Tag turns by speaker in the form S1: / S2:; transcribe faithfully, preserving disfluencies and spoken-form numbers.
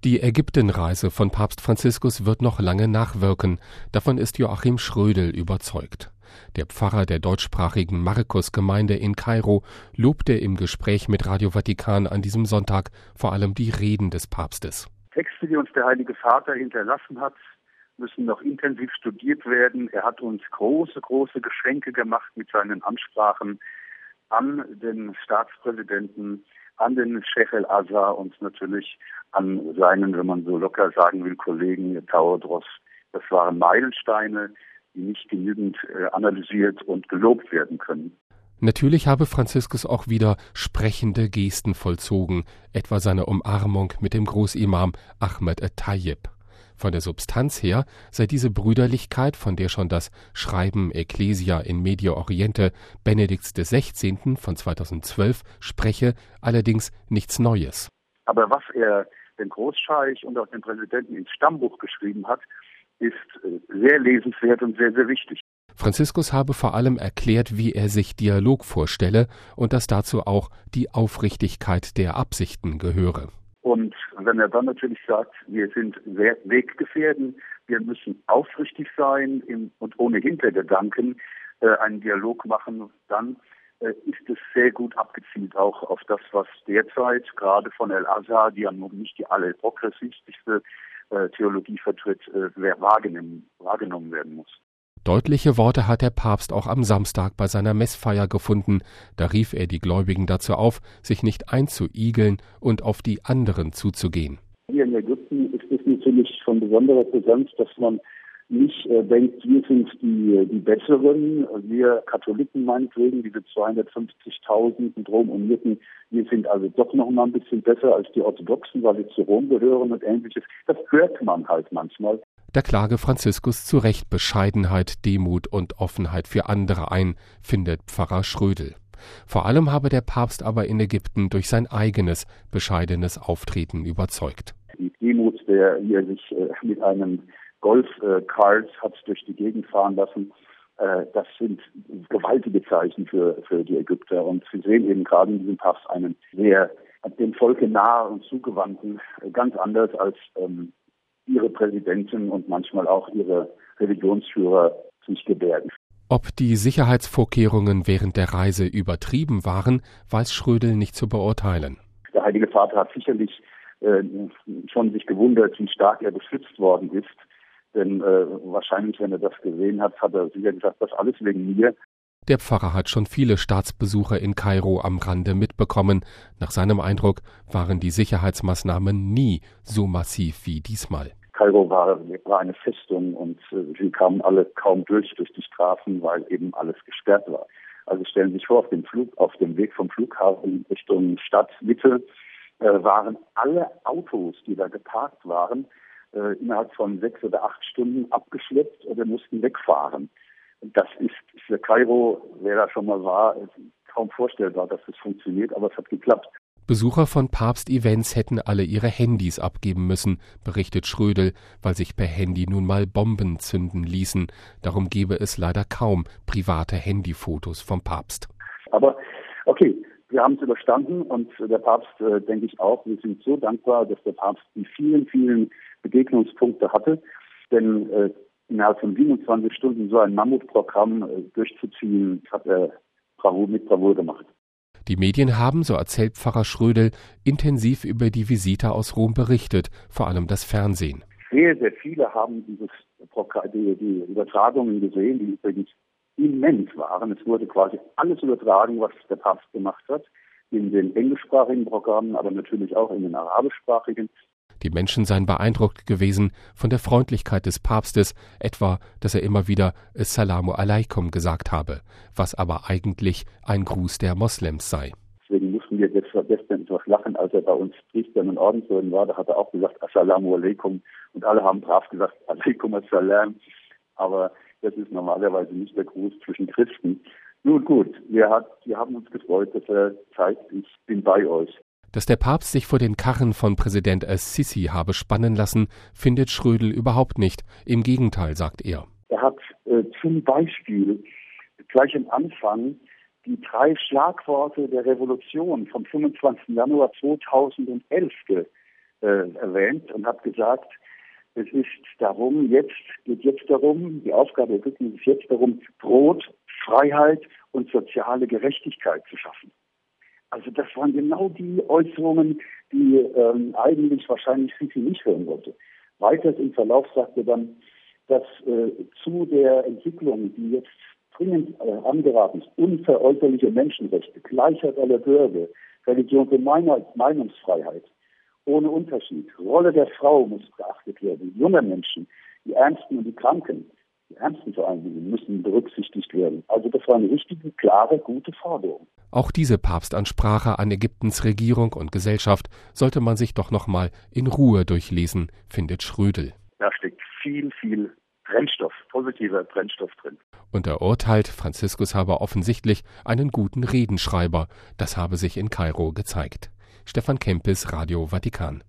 S1: Die Ägyptenreise von Papst Franziskus wird noch lange nachwirken. Davon ist Joachim Schrödel überzeugt. Der Pfarrer der deutschsprachigen Markusgemeinde in Kairo lobte im Gespräch mit Radio Vatikan an diesem Sonntag vor allem die Reden des Papstes.
S2: Texte, die uns der Heilige Vater hinterlassen hat, müssen noch intensiv studiert werden. Er hat uns große, große Geschenke gemacht mit seinen Ansprachen an den Staatspräsidenten, an den Sheikh el-Azhar und natürlich an seinen, wenn man so locker sagen will, Kollegen Tawadros. Das waren Meilensteine, die nicht genügend äh, analysiert und gelobt werden können.
S1: Natürlich habe Franziskus auch wieder sprechende Gesten vollzogen, etwa seine Umarmung mit dem Großimam Ahmed et-Tayyib. Von der Substanz her sei diese Brüderlichkeit, von der schon das Schreiben Ecclesia in Medio Oriente Benedikts des Sechzehnten von zweitausendzwölf spreche, allerdings nichts Neues.
S2: Aber was er dem Großscheich und auch dem Präsidenten ins Stammbuch geschrieben hat, ist sehr lesenswert und sehr, sehr wichtig.
S1: Franziskus habe vor allem erklärt, wie er sich Dialog vorstelle und dass dazu auch die Aufrichtigkeit der Absichten gehöre.
S2: Und wenn er dann natürlich sagt, wir sind Weggefährten, wir müssen aufrichtig sein und ohne Hintergedanken äh, einen Dialog machen, dann äh, ist es sehr gut abgezielt auch auf das, was derzeit gerade von El-Azhar, die ja noch nicht die allerprogressivste äh, Theologie vertritt, äh, wahrgenommen, wahrgenommen werden muss.
S1: Deutliche Worte hat der Papst auch am Samstag bei seiner Messfeier gefunden. Da rief er die Gläubigen dazu auf, sich nicht einzuigeln und auf die anderen zuzugehen.
S2: Hier in Ägypten ist es natürlich von besonderer Brisanz, dass man nicht äh, denkt, wir sind die, die Besseren, wir Katholiken meinetwegen, diese zweihundertfünfzigtausend mit Rom und Mitten, wir sind also doch noch mal ein bisschen besser als die Orthodoxen, weil wir zu Rom gehören und Ähnliches. Das hört man halt manchmal.
S1: Da klage Franziskus zu Recht Bescheidenheit, Demut und Offenheit für andere ein, findet Pfarrer Schrödel. Vor allem habe der Papst aber in Ägypten durch sein eigenes, bescheidenes Auftreten überzeugt.
S2: Die Demut, der hier sich äh, mit einem Golf-Cars hat durch die Gegend fahren lassen, äh, das sind gewaltige Zeichen für, für die Ägypter. Und Sie sehen eben gerade in diesem Papst einen sehr dem Volke nahe und zugewandten, ganz anders als ähm, ihre Präsidenten und manchmal auch ihre Religionsführer sich gebärden.
S1: Ob die Sicherheitsvorkehrungen während der Reise übertrieben waren, weiß Schrödel nicht zu beurteilen.
S2: Der Heilige Vater hat sicherlich äh, schon sich gewundert, wie stark er beschützt worden ist. Denn äh, wahrscheinlich, wenn er das gesehen hat, hat er sicher gesagt, das alles wegen mir.
S1: Der Pfarrer hat schon viele Staatsbesuche in Kairo am Rande mitbekommen. Nach seinem Eindruck waren die Sicherheitsmaßnahmen nie so massiv wie diesmal.
S2: Kairo war, war eine Festung und äh, sie kamen alle kaum durch durch die Straßen, weil eben alles gesperrt war. Also stellen Sie sich vor, auf dem Flug, auf dem Weg vom Flughafen Richtung Stadtmitte äh, waren alle Autos, die da geparkt waren, äh, innerhalb von sechs oder acht Stunden abgeschleppt oder mussten wegfahren. Das ist für Kairo, wer da schon mal war, kaum vorstellbar, dass es funktioniert, aber es hat geklappt.
S1: Besucher von Papst-Events hätten alle ihre Handys abgeben müssen, berichtet Schrödel, weil sich per Handy nun mal Bomben zünden ließen. Darum gebe es leider kaum private Handyfotos vom Papst.
S2: Aber okay, wir haben es überstanden und der Papst, äh, denke ich auch, wir sind so dankbar, dass der Papst die vielen, vielen Begegnungspunkte hatte, denn äh, innerhalb von siebenundzwanzig Stunden so ein Mammutprogramm äh, durchzuziehen, hat er Bravour, mit Bravour gemacht.
S1: Die Medien haben, so erzählt Pfarrer Schrödel, intensiv über die Visite aus Rom berichtet, vor allem das Fernsehen.
S2: Sehr, sehr viele haben dieses Programm, die, die Übertragungen gesehen, die übrigens immens waren. Es wurde quasi alles übertragen, was der Papst gemacht hat, in den englischsprachigen Programmen, aber natürlich auch in den arabischsprachigen.
S1: Die Menschen seien beeindruckt gewesen von der Freundlichkeit des Papstes, etwa, dass er immer wieder Assalamu alaikum gesagt habe, was aber eigentlich ein Gruß der Moslems sei.
S2: Deswegen mussten wir gestern etwas lachen, als er bei uns Priestern und Ordensleuten war, da hat er auch gesagt Assalamu alaikum und alle haben brav gesagt Alaikum assalam, aber das ist normalerweise nicht der Gruß zwischen Christen. Nun gut, wir, hat, wir haben uns gefreut, dass er zeigt, ich bin bei euch.
S1: Dass der Papst sich vor den Karren von Präsident al-Sisi habe spannen lassen, findet Schrödel überhaupt nicht. Im Gegenteil, sagt er.
S2: Er hat äh, zum Beispiel gleich am Anfang die drei Schlagworte der Revolution vom fünfundzwanzigsten Januar zweitausendelf äh, erwähnt und hat gesagt, es ist darum, jetzt, geht jetzt darum, die Aufgabe der Ägypten ist jetzt darum, Brot, Freiheit und soziale Gerechtigkeit zu schaffen. Also das waren genau die Äußerungen, die ähm, eigentlich wahrscheinlich Sisi nicht hören wollte. Weiters im Verlauf sagte dann, dass äh, zu der Entwicklung, die jetzt dringend äh, angeraten ist, unveräußerliche Menschenrechte, Gleichheit aller Bürger, Religions- und Meinungsfreiheit, ohne Unterschied. Rolle der Frau muss beachtet werden. Junge Menschen, die Ärmsten und die Kranken, die Ärmsten vor allen Dingen, müssen berücksichtigt werden. Also das war eine richtige, klare, gute Forderung.
S1: Auch diese Papstansprache an Ägyptens Regierung und Gesellschaft sollte man sich doch noch mal in Ruhe durchlesen, findet Schrödel.
S2: Da steckt viel, viel Brennstoff, positiver Brennstoff drin.
S1: Und er urteilt, Franziskus habe offensichtlich einen guten Redenschreiber. Das habe sich in Kairo gezeigt. Stefan Kempis, Radio Vatikan.